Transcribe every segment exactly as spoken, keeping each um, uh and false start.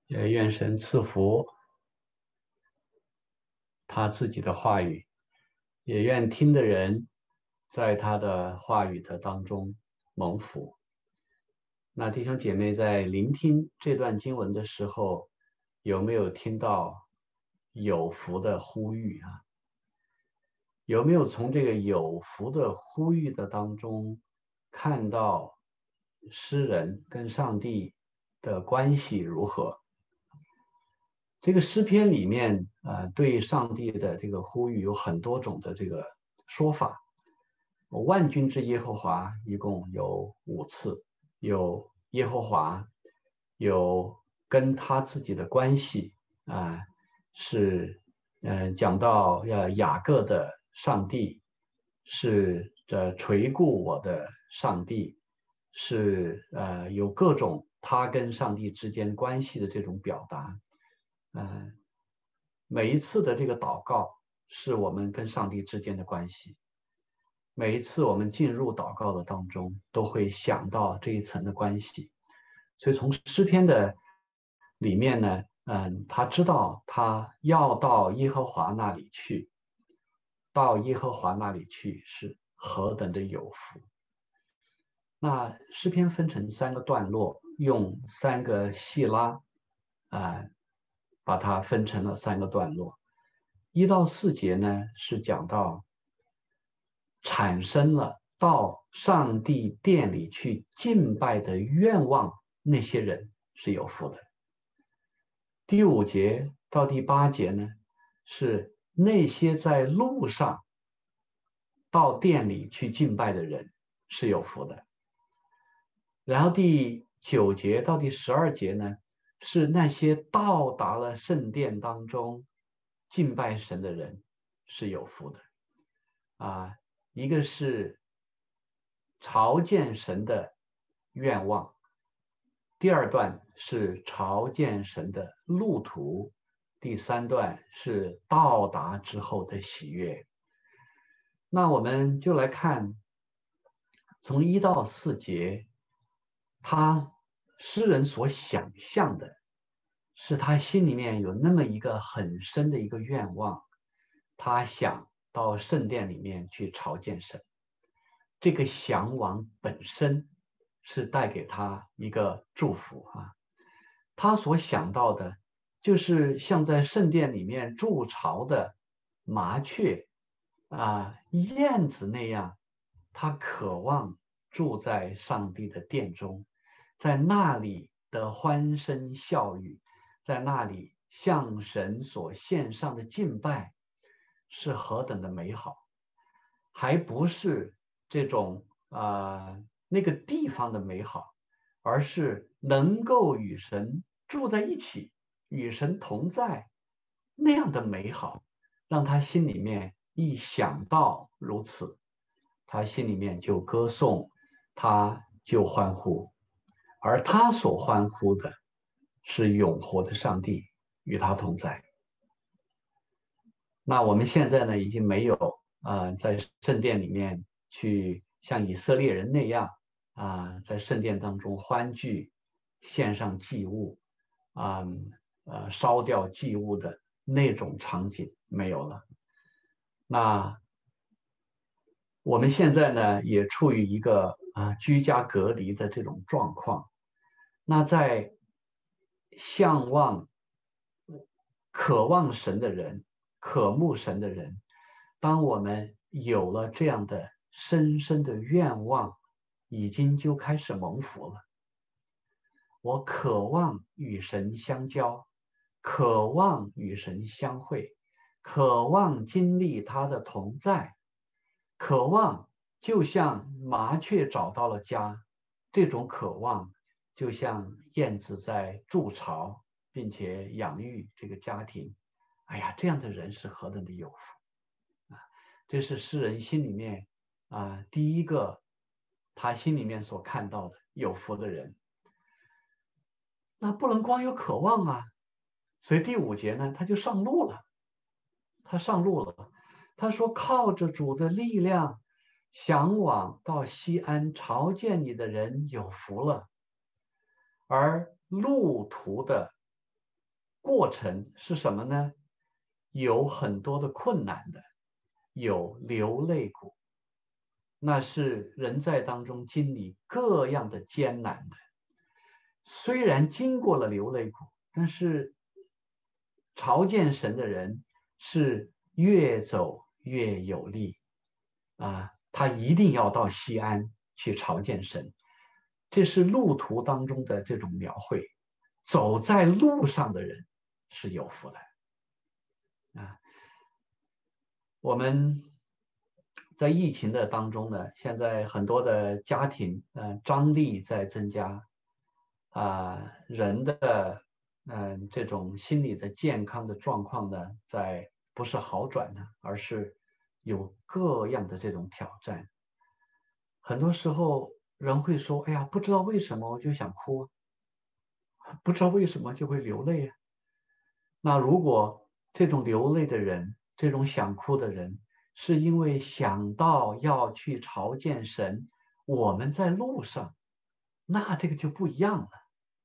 也愿神赐福他自己的话语，也愿听的人在他的话语的当中蒙福。那弟兄姐妹在聆听这段经文的时候，有没有听到有福的呼吁啊？有没有从这个有福的呼吁的当中看到诗人跟上帝的关系如何？这个诗篇里面，呃，对上帝的这个呼吁有很多种的这个说法。万军之耶和华一共有五次，有耶和华，有跟他自己的关系啊、呃，是呃讲到呃雅各的上帝，是这垂顾我的上帝，是呃有各种他跟上帝之间关系的这种表达。嗯、呃，每一次的这个祷告是我们跟上帝之间的关系。每一次我们进入祷告的当中，都会想到这一层的关系。所以从诗篇的里面呢，嗯，他知道他要到耶和华那里去，到耶和华那里去是何等的有福。那诗篇分成三个段落，用三个细拉啊、呃，把它分成了三个段落。一到四节呢是讲到产生了到上帝殿里去敬拜的愿望，那些人是有福的。第五节到第八节呢，是那些在路上到殿里去敬拜的人是有福的。然后第九节到第十二节呢，是那些到达了圣殿当中敬拜神的人是有福的。啊，一个是朝见神的愿望，第二段是朝见神的路途，第三段是到达之后的喜悦。那我们就来看，从一到四节，他诗人所想象的，是他心里面有那么一个很深的一个愿望，他想到圣殿里面去朝见神。这个向往本身是带给他一个祝福啊。他所想到的，就是像在圣殿里面筑巢的麻雀啊、燕子那样，他渴望住在上帝的殿中，在那里的欢声笑语，在那里向神所献上的敬拜，是何等的美好，还不是这种啊、呃、那个地方的美好，而是能够与神住在一起，与神同在那样的美好，让他心里面一想到如此，他心里面就歌颂，他就欢呼，而他所欢呼的是永活的上帝与他同在。那我们现在呢，已经没有啊、呃，在圣殿里面去像以色列人那样啊、呃，在圣殿当中欢聚，献上祭物啊，呃，烧掉祭物的那种场景没有了。那我们现在呢，也处于一个啊、呃、居家隔离的这种状况。那在向往、渴望神的人，渴慕神的人，当我们有了这样的深深的愿望，已经就开始蒙福了。我渴望与神相交，渴望与神相会，渴望经历他的同在，渴望就像麻雀找到了家，这种渴望就像燕子在筑巢，并且养育这个家庭。哎呀，这样的人是何等的有福啊！这是诗人心里面啊第一个他心里面所看到的有福的人。那不能光有渴望啊，所以第五节呢，他就上路了。他上路了，他说靠着主的力量，向往到西安朝见你的人有福了。而路途的过程是什么呢？有很多的困难的，有流泪谷，那是人在当中经历各样的艰难的。虽然经过了流泪谷，但是朝见神的人是越走越有力啊！他一定要到西安去朝见神，这是路途当中的这种描绘。走在路上的人是有福的啊！我们在疫情的当中呢，现在很多的家庭，呃，张力在增加，啊、人的嗯、呃、这种心理的健康的状况呢，在不是好转呢，而是有各样的这种挑战。很多时候人会说：“哎呀，不知道为什么我就想哭，不知道为什么就会流泪啊。”那如果这种流泪的人，这种想哭的人，是因为想到要去朝见神，我们在路上，那这个就不一样了。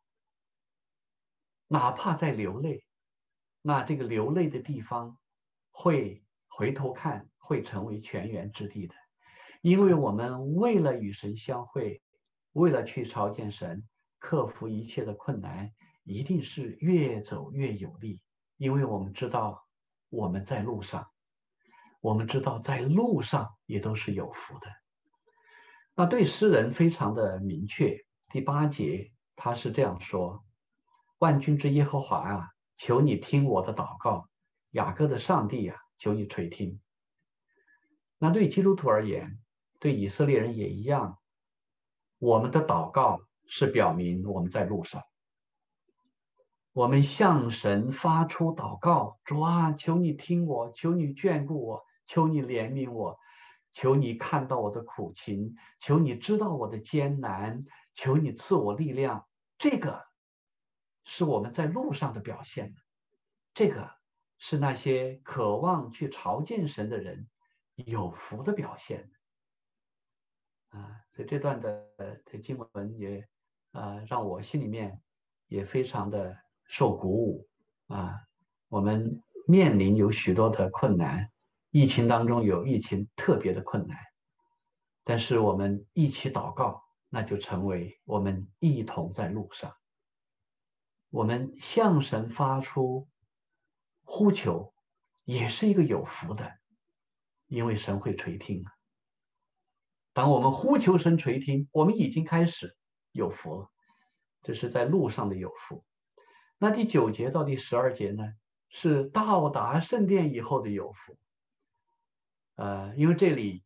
哪怕在流泪，那这个流泪的地方会回头看，会成为泉源之地的。因为我们为了与神相会，为了去朝见神，克服一切的困难，一定是越走越有力。因为我们知道我们在路上，我们知道在路上也都是有福的。那对诗人非常的明确。第八节他是这样说：万军之耶和华啊，求你听我的祷告，雅各的上帝啊，求你垂听。那对基督徒而言，对以色列人也一样，我们的祷告是表明我们在路上。我们向神发出祷告，主啊，求你听我，求你眷顾我，求你怜悯我，求你看到我的苦情，求你知道我的艰难，求你赐我力量。这个是我们在路上的表现，这个是那些渴望去朝见神的人有福的表现啊。所以这段的的经文也啊让我心里面也非常的受鼓舞啊。我们面临有许多的困难，疫情当中有疫情特别的困难，但是我们一起祷告，那就成为我们一同在路上。我们向神发出呼求，也是一个有福的，因为神会垂听。当我们呼求神垂听，我们已经开始有福了，这是在路上的有福。那第九节到第十二节呢，是到达圣殿以后的有福。呃，因为这里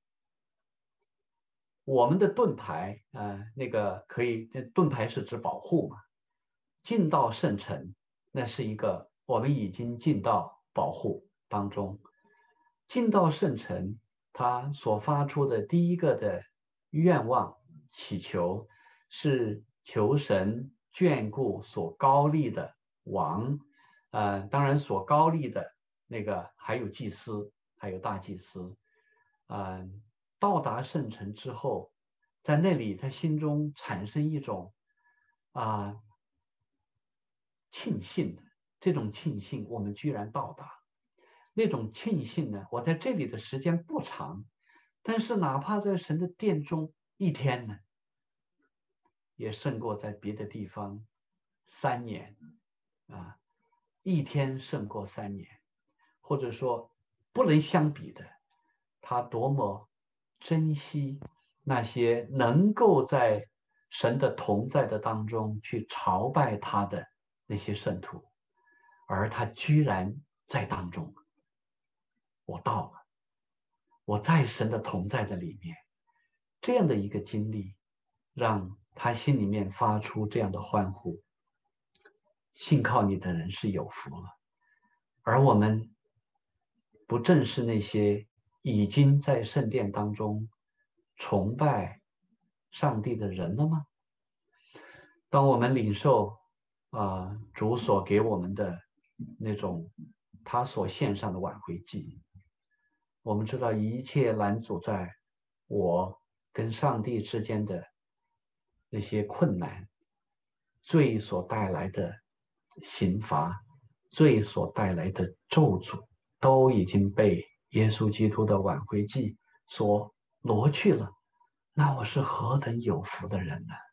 我们的盾牌，呃，那个可以，盾牌是指保护嘛。进到圣城，那是一个我们已经进到保护当中。进到圣城，他所发出的第一个的愿望祈求，是求神眷顾所高立的王，呃，当然所高立的那个还有祭司，还有大祭司，呃，到达圣城之后，在那里他心中产生一种啊、呃、庆幸的，这种庆幸我们居然到达。那种庆幸呢，我在这里的时间不长，但是哪怕在神的殿中一天呢，也胜过在别的地方三年啊，一天胜过三年，或者说不能相比的，他多么珍惜那些能够在神的同在的当中去朝拜他的那些圣徒，而他居然在当中。我到了，我在神的同在的里面，这样的一个经历，让他心里面发出这样的欢呼。信靠你的人是有福了，而我们不正是那些已经在圣殿当中崇拜上帝的人了吗？当我们领受啊、呃、主所给我们的那种他所献上的挽回祭，我们知道一切拦阻在我跟上帝之间的那些困难，罪所带来的刑罚， 罪所带来的咒诅都已经被耶稣基督的挽回祭所挪去了，那我是何等有福的人呢？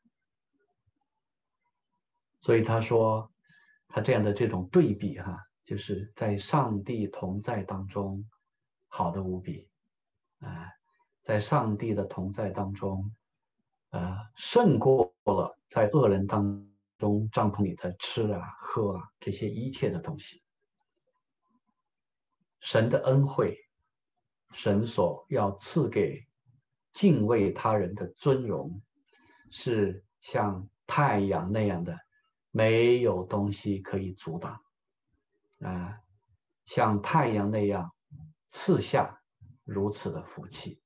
所以他说，他这样的这种对比哈，就是在上帝同在当中好的无比啊，在上帝的同在当中，呃，胜过了在恶人当中帐篷里的吃啊喝啊这些一切的东西。神的恩惠，神所要赐给敬畏他人的尊荣，是像太阳那样的，没有东西可以阻挡啊，像太阳那样赐下如此的福气。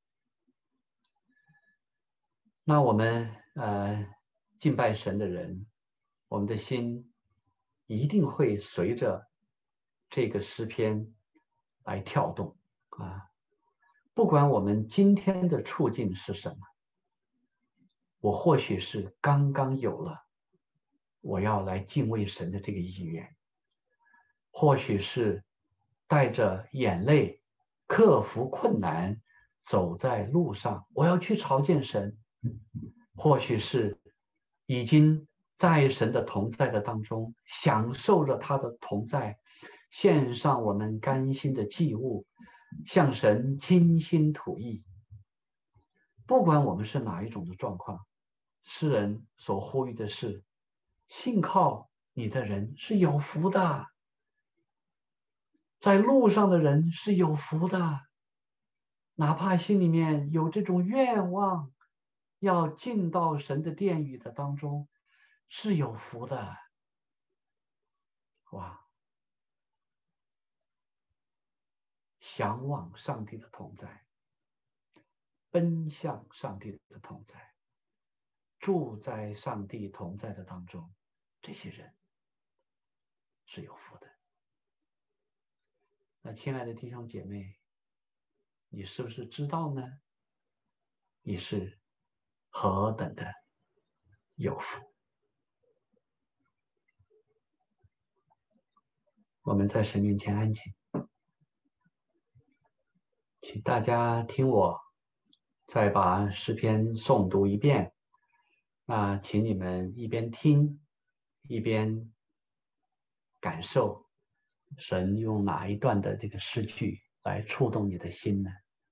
那我们呃敬拜神的人，我们的心一定会随着这个诗篇来跳动啊！不管我们今天的处境是什么，我或许是刚刚有了我要来敬畏神的这个意愿，或许是带着眼泪克服困难走在路上，我要去朝见神，或许是已经在神的同在的当中享受着他的同在，献上我们甘心的祭物，向神倾心吐意。不管我们是哪一种的状况，诗人所呼吁的是，信靠你的人是有福的，在路上的人是有福的，哪怕心里面有这种愿望要进到神的殿宇的当中，是有福的。哇！向往上帝的同在，奔向上帝的同在，住在上帝同在的当中，这些人是有福的。那亲爱的弟兄姐妹，你是不是知道呢？你是何等的有福？我们在神面前安静，请大家听我再把诗篇诵读一遍。那请你们一边听，一边感受神用哪一段的这个诗句来触动你的心呢？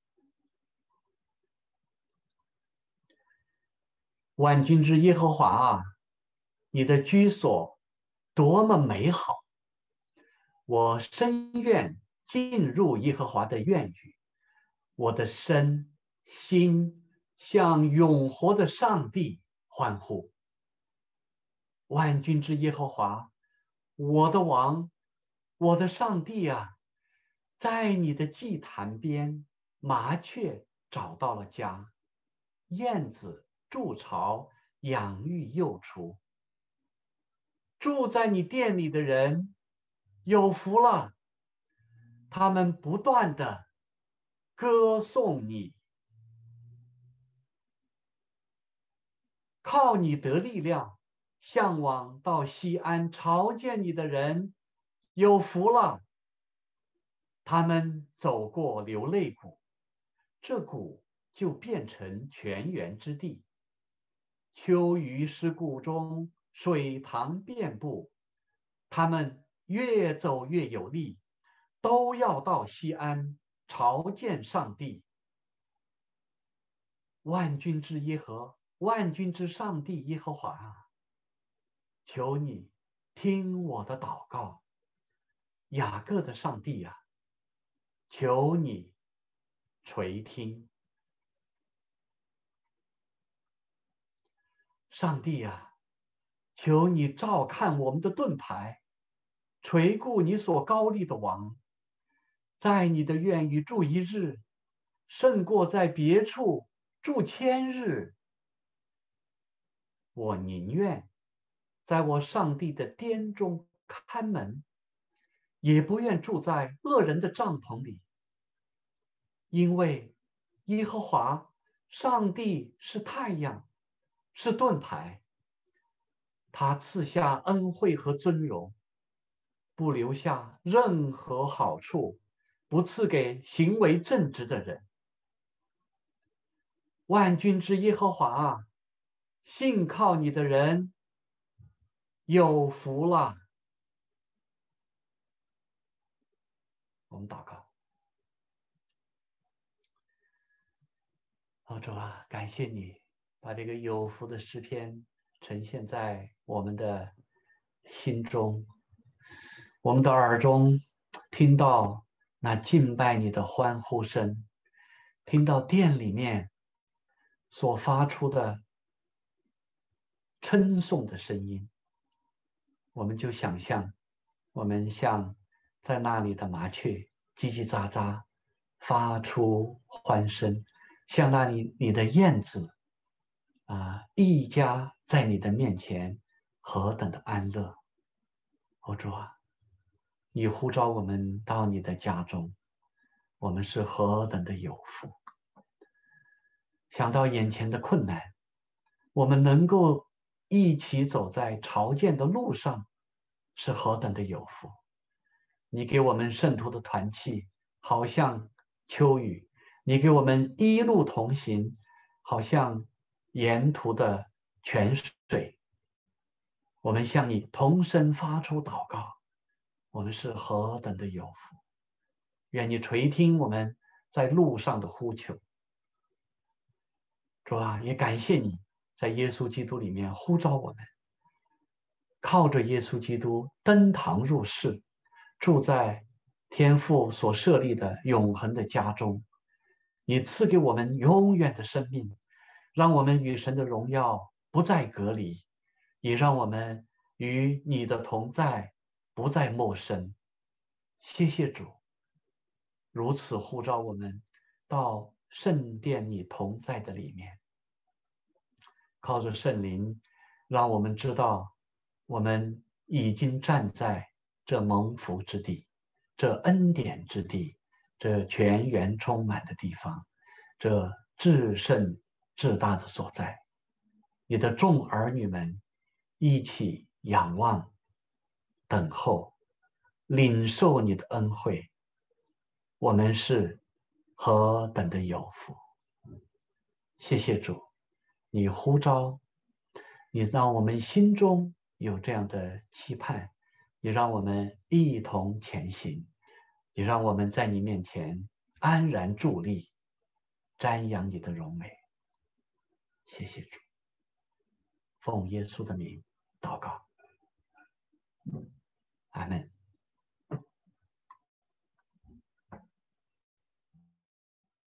万军之耶和华啊，你的居所多么美好！我深愿进入耶和华的院宇，我的身心向永活的上帝欢呼。万军之耶和华，我的王，我的上帝啊，在你的祭坛边，麻雀找到了家，燕子筑巢，养育幼雏。住在你殿里的人有福了，他们不断的歌颂你，靠你得力量，向往到西安朝见你的人有福了，他们走过流泪谷，这谷就变成泉源之地。秋鱼是谷中，水塘遍布，他们越走越有力，都要到西安朝见上帝。万军之耶和万军之上帝耶和华啊，求你听我的祷告，雅各的上帝啊，求你垂听。上帝啊，求你照看我们的盾牌，垂顾你所高立的王，在你的院宇住一日，胜过在别处住千日。我宁愿在我上帝的殿中看门，也不愿住在恶人的帐篷里，因为耶和华上帝是太阳，是盾牌，他赐下恩惠和尊荣， 不留下任何好处，不赐给行为正直的人。万军之耶和华啊，信靠你的人有福了。我们祷告。主啊，感谢你把这个有福的诗篇呈现在我们的心中，我们的耳中听到那敬拜你的欢呼声，听到殿里面所发出的称颂的声音，我们就想象我们像在那里的麻雀叽叽喳喳发出欢声，像那里你的燕子啊，一家在你的面前何等的安乐。哦主啊，你呼召我们到你的家中，我们是何等的有福。想到眼前的困难，我们能够一起走在朝见的路上，是何等的有福。你给我们圣徒的团契，好像秋雨；你给我们一路同行，好像沿途的泉水。我们向你同声发出祷告，我们是何等的有福。愿你垂听我们在路上的呼求。主啊，也感谢你在耶稣基督里面呼召我们，靠着耶稣基督登堂入室，住在天父所设立的永恒的家中。你赐给我们永远的生命，让我们与神的荣耀不再隔离，也让我们与你的同在不再陌生。谢谢主，如此呼召我们到圣殿你同在的里面，靠着圣灵，让我们知道我们已经站在这蒙福之地，这恩典之地，这泉源充满的地方，这至圣至大的所在。你的众儿女们一起仰望、等候、领受你的恩惠，我们是何等的有福。谢谢主，你呼召，你让我们心中有这样的期盼，你让我们一同前行，你让我们在你面前安然伫立，瞻仰你的荣美。谢谢主，奉耶稣的名祷告。